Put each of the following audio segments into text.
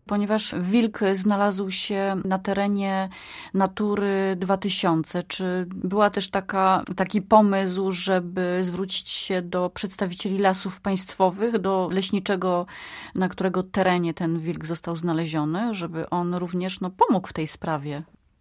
Ponieważ wilk znalazł się na terenie Natury 2000, czy była też taki pomysł, żeby zwrócić się do przedstawicieli lasów państwowych, do leśniczego, na którego terenie ten wilk został znaleziony, żeby on również pomógł w tej sprawie?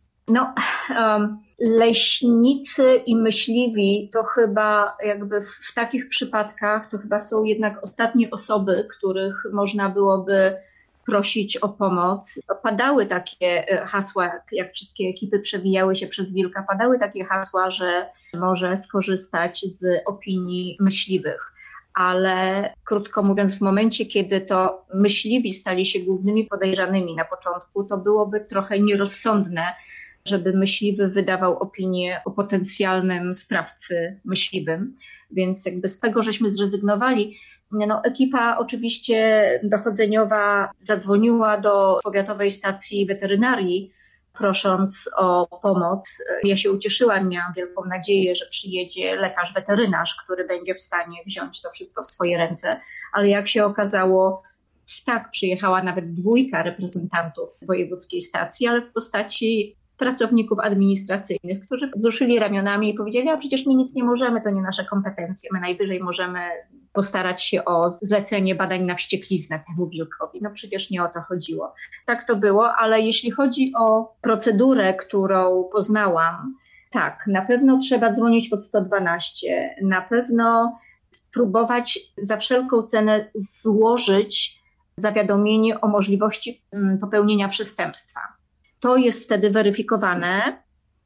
Leśnicy i myśliwi to chyba jakby w takich przypadkach to chyba są jednak ostatnie osoby, których można byłoby prosić o pomoc. Padały takie hasła, jak wszystkie ekipy przewijały się przez wilka, padały takie hasła, że może skorzystać z opinii myśliwych. Ale krótko mówiąc, w momencie, kiedy to myśliwi stali się głównymi podejrzanymi na początku, to byłoby trochę nierozsądne, żeby myśliwy wydawał opinię o potencjalnym sprawcy myśliwym. Więc jakby z tego żeśmy zrezygnowali. Ekipa oczywiście dochodzeniowa zadzwoniła do powiatowej stacji weterynarii, prosząc o pomoc. Ja się ucieszyłam, miałam wielką nadzieję, że przyjedzie lekarz weterynarz, który będzie w stanie wziąć to wszystko w swoje ręce. Ale jak się okazało, tak, przyjechała nawet 2 reprezentantów wojewódzkiej stacji, ale w postaci pracowników administracyjnych, którzy wzruszyli ramionami i powiedzieli, a przecież my nic nie możemy, to nie nasze kompetencje, my najwyżej możemy postarać się o zlecenie badań na wściekliznę temu wilkowi. Przecież nie o to chodziło. Tak to było, ale jeśli chodzi o procedurę, którą poznałam, tak, na pewno trzeba dzwonić pod 112, na pewno spróbować za wszelką cenę złożyć zawiadomienie o możliwości popełnienia przestępstwa. To jest wtedy weryfikowane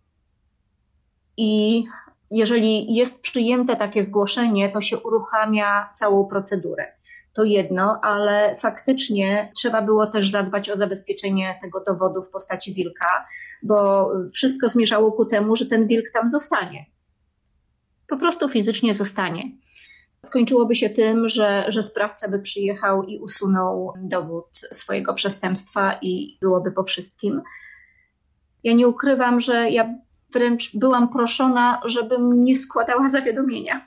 i jeżeli jest przyjęte takie zgłoszenie, to się uruchamia całą procedurę. To jedno, ale faktycznie trzeba było też zadbać o zabezpieczenie tego dowodu w postaci wilka, bo wszystko zmierzało ku temu, że ten wilk tam zostanie. Po prostu fizycznie zostanie. Skończyłoby się tym, że sprawca by przyjechał i usunął dowód swojego przestępstwa i byłoby po wszystkim. Ja nie ukrywam, że ja wręcz byłam proszona, żebym nie składała zawiadomienia.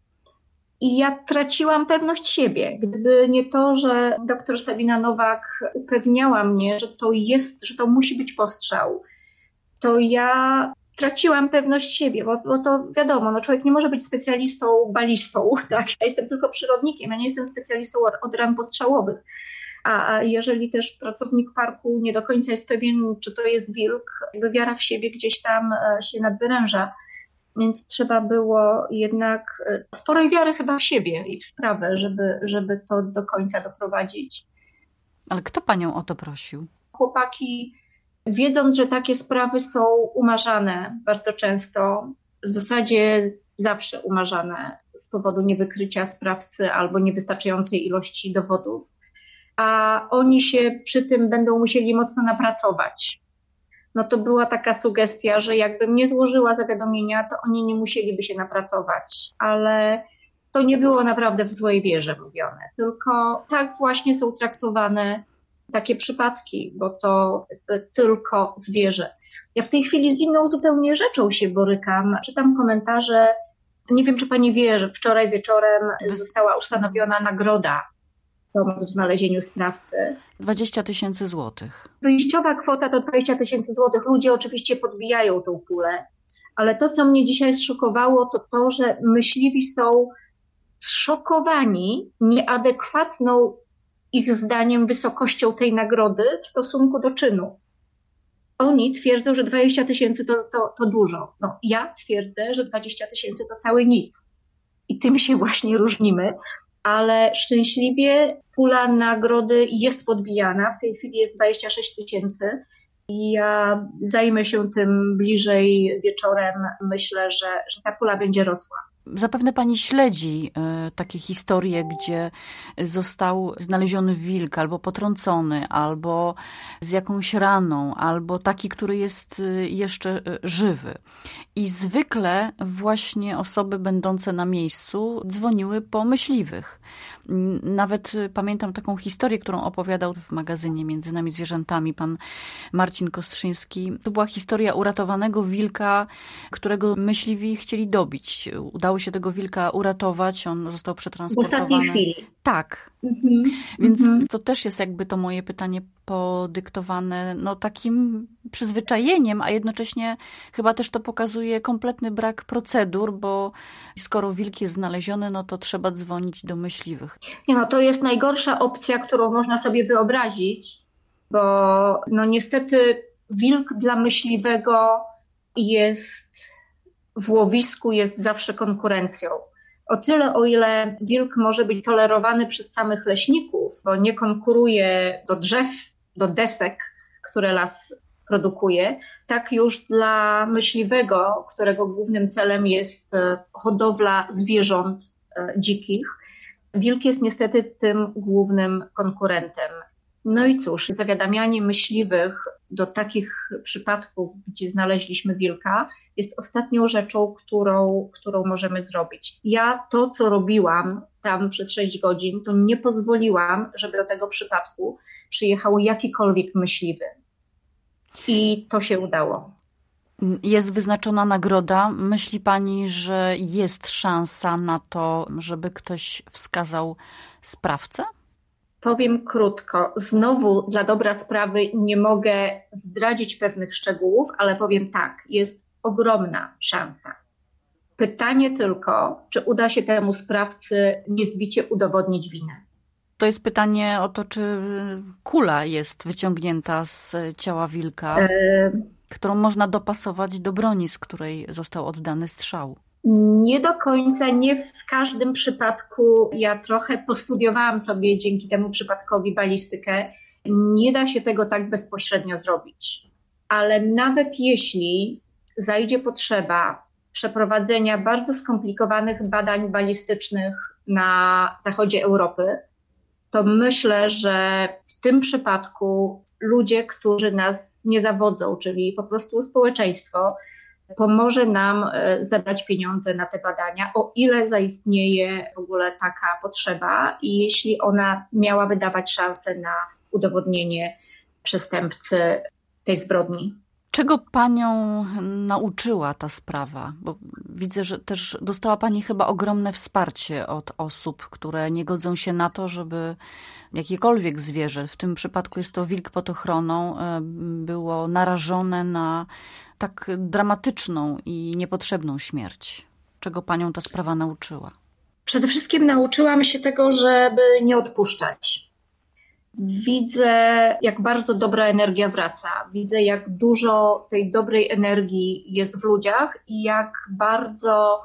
I ja traciłam pewność siebie. Gdyby nie to, że dr Sabina Nowak upewniała mnie, że to musi być postrzał, to ja traciłam pewność siebie, bo to wiadomo, człowiek nie może być specjalistą, balistą, tak? Ja jestem tylko przyrodnikiem, ja nie jestem specjalistą od ran postrzałowych. A jeżeli też pracownik parku nie do końca jest pewien, czy to jest wilk, jakby wiara w siebie gdzieś tam się nadwyręża. Więc trzeba było jednak sporej wiary chyba w siebie i w sprawę, żeby to do końca doprowadzić. Ale kto panią o to prosił? Chłopaki, wiedząc, że takie sprawy są umarzane bardzo często, w zasadzie zawsze umarzane z powodu niewykrycia sprawcy albo niewystarczającej ilości dowodów, a oni się przy tym będą musieli mocno napracować. To była taka sugestia, że jakbym nie złożyła zawiadomienia, to oni nie musieliby się napracować, ale to nie było naprawdę w złej wierze mówione, tylko tak właśnie są traktowane takie przypadki, bo to tylko zwierzę. Ja w tej chwili z inną zupełnie rzeczą się borykam. Czytam komentarze, nie wiem, czy pani wie, że wczoraj wieczorem została ustanowiona nagroda pomoc w znalezieniu sprawcy. 20 000 złotych. Wyjściowa kwota to 20 000 złotych. Ludzie oczywiście podbijają tą pulę, ale to, co mnie dzisiaj zszokowało, to to, że myśliwi są zszokowani nieadekwatną ich zdaniem wysokością tej nagrody w stosunku do czynu. Oni twierdzą, że 20 000 to dużo. Ja twierdzę, że 20 000 to całe nic. I tym się właśnie różnimy. Ale szczęśliwie pula nagrody jest podbijana. W tej chwili jest 26 000 i ja zajmę się tym bliżej wieczorem. Myślę, że ta pula będzie rosła. Zapewne pani śledzi takie historie, gdzie został znaleziony wilk albo potrącony, albo z jakąś raną, albo taki, który jest jeszcze żywy. I zwykle właśnie osoby będące na miejscu dzwoniły po myśliwych. Nawet pamiętam taką historię, którą opowiadał w magazynie Między nami zwierzętami pan Marcin Kostrzyński. To była historia uratowanego wilka, którego myśliwi chcieli dobić. Udało się tego wilka uratować, on został przetransportowany. W ostatniej chwili. Tak. Więc to też jest jakby to moje pytanie podyktowane takim przyzwyczajeniem, a jednocześnie chyba też to pokazuje kompletny brak procedur, bo skoro wilk jest znaleziony, to trzeba dzwonić do myśliwych. To jest najgorsza opcja, którą można sobie wyobrazić, bo niestety wilk dla myśliwego w łowisku jest zawsze konkurencją. O tyle, o ile wilk może być tolerowany przez samych leśników, bo nie konkuruje do drzew, do desek, które las produkuje, tak już dla myśliwego, którego głównym celem jest hodowla zwierząt dzikich, wilk jest niestety tym głównym konkurentem. I cóż, zawiadamianie myśliwych do takich przypadków, gdzie znaleźliśmy wilka, jest ostatnią rzeczą, którą możemy zrobić. Ja to, co robiłam tam przez 6 godzin, to nie pozwoliłam, żeby do tego przypadku przyjechał jakikolwiek myśliwy. I to się udało. Jest wyznaczona nagroda. Myśli pani, że jest szansa na to, żeby ktoś wskazał sprawcę? Powiem krótko. Znowu dla dobra sprawy nie mogę zdradzić pewnych szczegółów, ale powiem tak, jest ogromna szansa. Pytanie tylko, czy uda się temu sprawcy niezbicie udowodnić winę. To jest pytanie o to, czy kula jest wyciągnięta z ciała wilka, którą można dopasować do broni, z której został oddany strzał. Nie do końca, nie w każdym przypadku. Ja trochę postudiowałam sobie dzięki temu przypadkowi balistykę. Nie da się tego tak bezpośrednio zrobić. Ale nawet jeśli zajdzie potrzeba przeprowadzenia bardzo skomplikowanych badań balistycznych na zachodzie Europy, to myślę, że w tym przypadku ludzie, którzy nas nie zawodzą, czyli po prostu społeczeństwo, pomoże nam zebrać pieniądze na te badania, o ile zaistnieje w ogóle taka potrzeba i jeśli ona miałaby dawać szansę na udowodnienie przestępcy tej zbrodni. Czego panią nauczyła ta sprawa? Bo widzę, że też dostała pani chyba ogromne wsparcie od osób, które nie godzą się na to, żeby jakiekolwiek zwierzę, w tym przypadku jest to wilk pod ochroną, było narażone na tak dramatyczną i niepotrzebną śmierć. Czego panią ta sprawa nauczyła? Przede wszystkim nauczyłam się tego, żeby nie odpuszczać. Widzę, jak bardzo dobra energia wraca. Widzę, jak dużo tej dobrej energii jest w ludziach i jak bardzo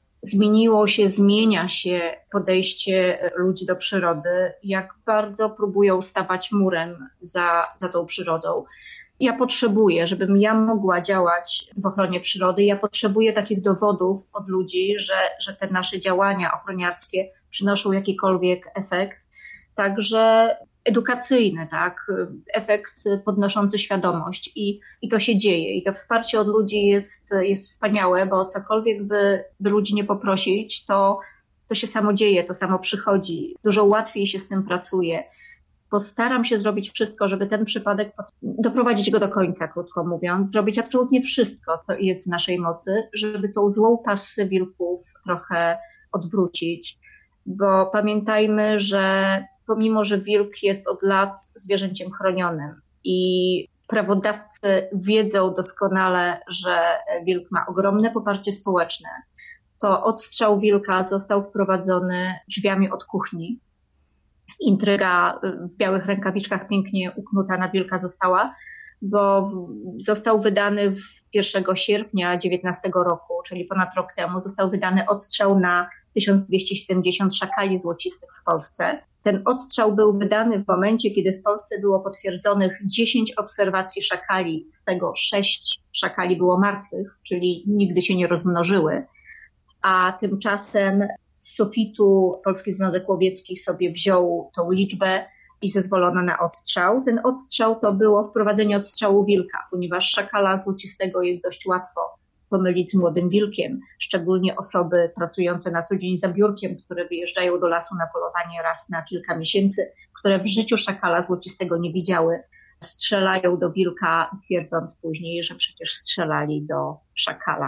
zmienia się podejście ludzi do przyrody, jak bardzo próbują stawać murem za tą przyrodą. Ja potrzebuję, żebym ja mogła działać w ochronie przyrody, ja potrzebuję takich dowodów od ludzi, że te nasze działania ochroniarskie przynoszą jakikolwiek efekt. Także edukacyjny, tak? Efekt podnoszący świadomość i to się dzieje. I to wsparcie od ludzi jest wspaniałe, bo cokolwiek by ludzi nie poprosić, to się samo dzieje, to samo przychodzi. Dużo łatwiej się z tym pracuje. Postaram się zrobić wszystko, żeby ten przypadek doprowadzić go do końca, krótko mówiąc. Zrobić absolutnie wszystko, co jest w naszej mocy, żeby tą złą pasję wilków trochę odwrócić. Bo pamiętajmy, że pomimo, że wilk jest od lat zwierzęciem chronionym i prawodawcy wiedzą doskonale, że wilk ma ogromne poparcie społeczne, to odstrzał wilka został wprowadzony drzwiami od kuchni. Intryga w białych rękawiczkach pięknie uknuta na wilka została, bo został wydany 1 sierpnia 2019 roku, czyli ponad rok temu, został wydany odstrzał na 1270 szakali złocistych w Polsce. Ten odstrzał był wydany w momencie, kiedy w Polsce było potwierdzonych 10 obserwacji szakali, z tego 6 szakali było martwych, czyli nigdy się nie rozmnożyły. A tymczasem z sufitu Polski Związek Łowiecki sobie wziął tą liczbę i zezwolono na odstrzał. Ten odstrzał to było wprowadzenie odstrzału wilka, ponieważ szakala złocistego jest dość łatwo pomylić z młodym wilkiem, szczególnie osoby pracujące na co dzień za biurkiem, które wyjeżdżają do lasu na polowanie raz na kilka miesięcy, które w życiu szakala złocistego nie widziały, strzelają do wilka, twierdząc później, że przecież strzelali do szakala.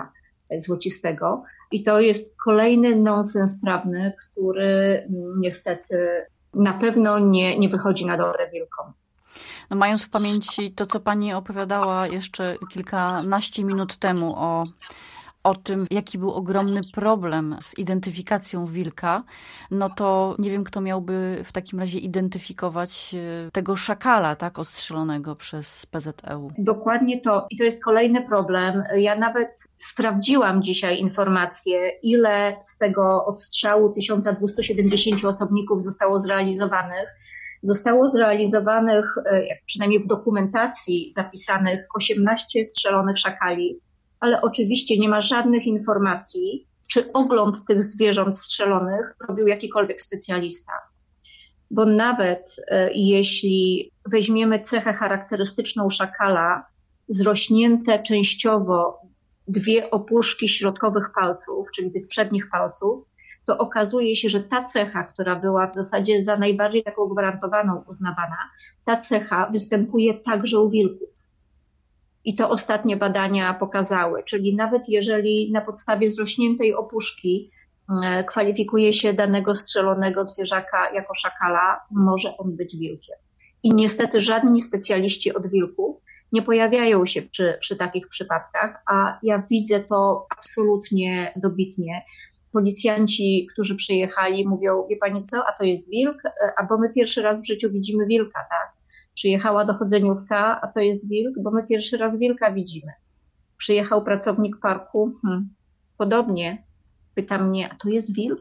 złocistego. I to jest kolejny nonsens prawny, który niestety na pewno nie wychodzi na dobre wilkom. No, mając w pamięci to, co pani opowiadała jeszcze kilkanaście minut temu o tym, jaki był ogromny problem z identyfikacją wilka, no to nie wiem, kto miałby w takim razie identyfikować tego szakala, tak, odstrzelonego przez PZŁ. Dokładnie to. I to jest kolejny problem. Ja nawet sprawdziłam dzisiaj informacje, ile z tego odstrzału 1270 osobników zostało zrealizowanych. Zostało zrealizowanych, przynajmniej w dokumentacji zapisanych, 18 strzelonych szakali, ale oczywiście nie ma żadnych informacji, czy ogląd tych zwierząt strzelonych robił jakikolwiek specjalista. Bo nawet jeśli weźmiemy cechę charakterystyczną szakala, zrośnięte częściowo 2 opuszki środkowych palców, czyli tych przednich palców, to okazuje się, że ta cecha, która była w zasadzie za najbardziej taką gwarantowaną uznawana, ta cecha występuje także u wilków. I to ostatnie badania pokazały, czyli nawet jeżeli na podstawie zrośniętej opuszki kwalifikuje się danego strzelonego zwierzaka jako szakala, może on być wilkiem. I niestety żadni specjaliści od wilków nie pojawiają się przy takich przypadkach, a ja widzę to absolutnie dobitnie. Policjanci, którzy przyjechali, mówią, wie pani co, a to jest wilk, bo my pierwszy raz w życiu widzimy wilka, tak? Przyjechała dochodzeniówka, a to jest wilk, bo my pierwszy raz wilka widzimy. Przyjechał pracownik parku, podobnie, pyta mnie, a to jest wilk?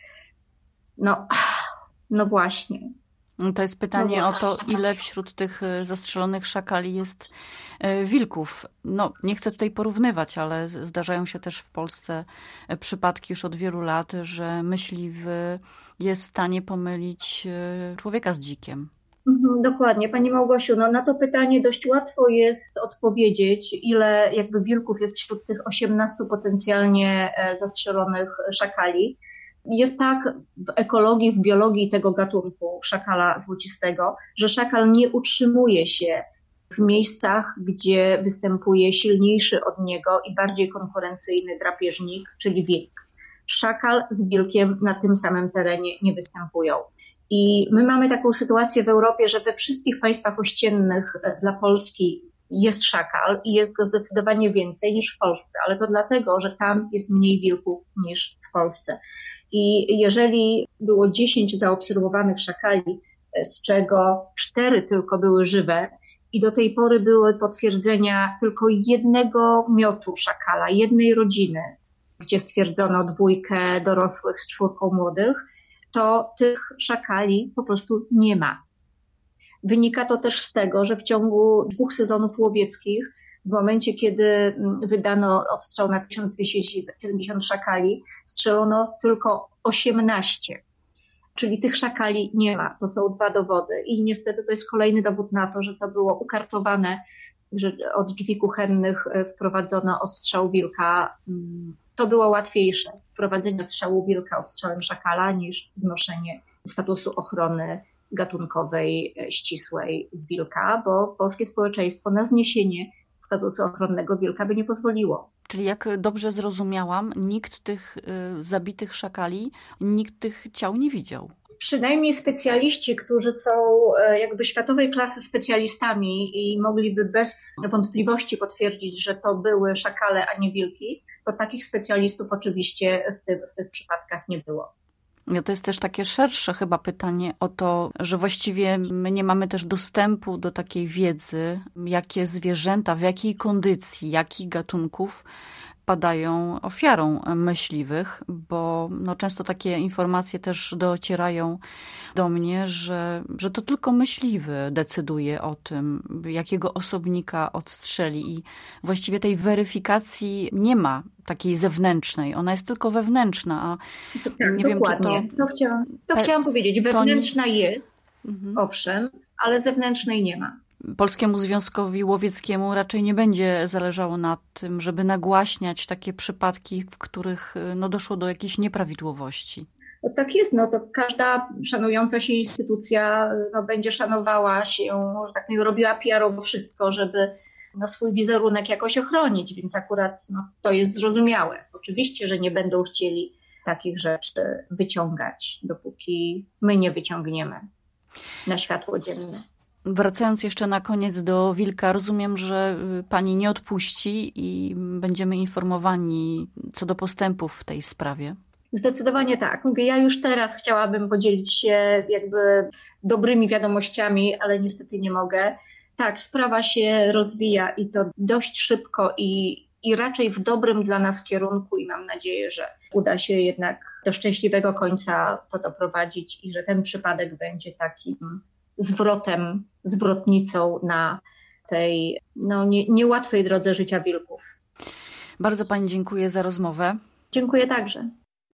No właśnie. To jest pytanie o to, ile wśród tych zastrzelonych szakali jest wilków. No, nie chcę tutaj porównywać, ale zdarzają się też w Polsce przypadki już od wielu lat, że myśliwy jest w stanie pomylić człowieka z dzikiem. Dokładnie. Pani Małgosiu, na to pytanie dość łatwo jest odpowiedzieć, ile jakby wilków jest wśród tych 18 potencjalnie zastrzelonych szakali. Jest tak w ekologii, w biologii tego gatunku szakala złocistego, że szakal nie utrzymuje się w miejscach, gdzie występuje silniejszy od niego i bardziej konkurencyjny drapieżnik, czyli wilk. Szakal z wilkiem na tym samym terenie nie występują. I my mamy taką sytuację w Europie, że we wszystkich państwach ościennych dla Polski jest szakal i jest go zdecydowanie więcej niż w Polsce, ale to dlatego, że tam jest mniej wilków niż w Polsce. I jeżeli było 10 zaobserwowanych szakali, z czego 4 tylko były żywe i do tej pory były potwierdzenia tylko jednego miotu szakala, jednej rodziny, gdzie stwierdzono 2 dorosłych z 4 młodych, to tych szakali po prostu nie ma. Wynika to też z tego, że w ciągu 2 sezonów łowieckich, w momencie kiedy wydano odstrzał na 1270 szakali, strzelono tylko 18. Czyli tych szakali nie ma. To są 2 dowody. I niestety to jest kolejny dowód na to, że to było ukartowane, że od drzwi kuchennych wprowadzono odstrzał wilka. To było łatwiejsze, wprowadzenie strzału wilka odstrzałem szakala, niż znoszenie statusu ochrony gatunkowej ścisłej z wilka, bo polskie społeczeństwo na zniesienie statusu ochronnego wilka by nie pozwoliło. Czyli jak dobrze zrozumiałam, nikt tych zabitych szakali, nikt tych ciał nie widział. Przynajmniej specjaliści, którzy są jakby światowej klasy specjalistami i mogliby bez wątpliwości potwierdzić, że to były szakale, a nie wilki, to takich specjalistów oczywiście w tych przypadkach nie było. No to jest też takie szersze chyba pytanie o to, że właściwie my nie mamy też dostępu do takiej wiedzy, jakie zwierzęta, w jakiej kondycji, jakich gatunków padają ofiarą myśliwych, bo często takie informacje też docierają do mnie, że to tylko myśliwy decyduje o tym, jakiego osobnika odstrzeli i właściwie tej weryfikacji nie ma takiej zewnętrznej, ona jest tylko wewnętrzna, a tak, nie dokładnie. wiem, czy to chciałam powiedzieć, wewnętrzna jest, owszem, ale zewnętrznej nie ma. Polskiemu Związkowi Łowieckiemu raczej nie będzie zależało na tym, żeby nagłaśniać takie przypadki, w których doszło do jakichś nieprawidłowości. No tak jest, to każda szanująca się instytucja będzie szanowała się, że tak powiem, robiła PR-owo wszystko, żeby swój wizerunek jakoś ochronić, więc akurat to jest zrozumiałe. Oczywiście, że nie będą chcieli takich rzeczy wyciągać, dopóki my nie wyciągniemy na światło dzienne. Wracając jeszcze na koniec do wilka, rozumiem, że pani nie odpuści i będziemy informowani co do postępów w tej sprawie. Zdecydowanie tak. Mówię, ja już teraz chciałabym podzielić się jakby dobrymi wiadomościami, ale niestety nie mogę. Tak, sprawa się rozwija i to dość szybko i raczej w dobrym dla nas kierunku i mam nadzieję, że uda się jednak do szczęśliwego końca to doprowadzić i że ten przypadek będzie takim zwrotnicą na tej niełatwej drodze życia wilków. Bardzo pani dziękuję za rozmowę. Dziękuję także.